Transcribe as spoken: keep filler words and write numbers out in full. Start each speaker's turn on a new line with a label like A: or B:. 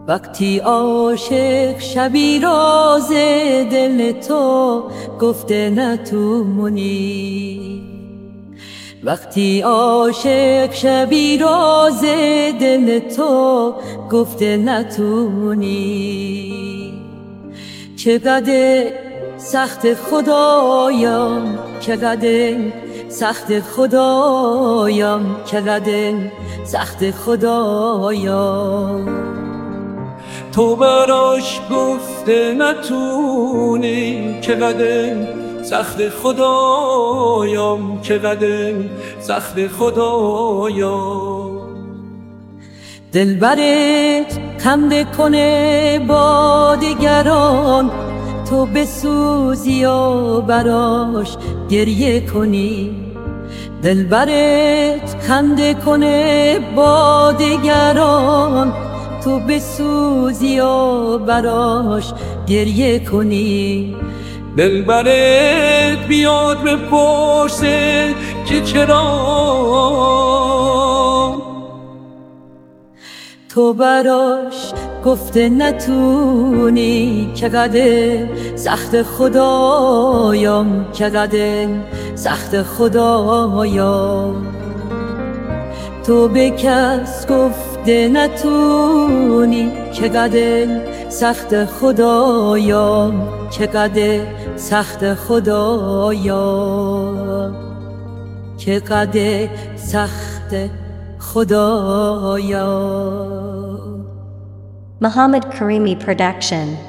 A: وقتی عاشق شبی راز دل تو گفته نتونی، وقتی عاشق شبی راز دل تو گفته نتونی، چقدر سخت خدایم، چقدر سخت خدایم، چقدر سخت خدایم.
B: تو براش گفته نتونی، چقدر سخت خدایم، چقدر سخت خدایم.
A: دلبرت خنده کنه با دیگران، تو بسوزی و براش گریه کنی. دلبرت خنده کنه با دیگران، تو بسوزی و براش گریه کنی.
B: دلبرت بیاد بپرسه که چرا
A: تو براش گفته نتونی، چقدر سخت خدایم، چقدر سخت خدایم. تو به کس گفته نتونی، چقدر سخت خدایم، چقدر سخت خدایم، چقدر سخت خدایم.
C: Muhammad Karimi Production.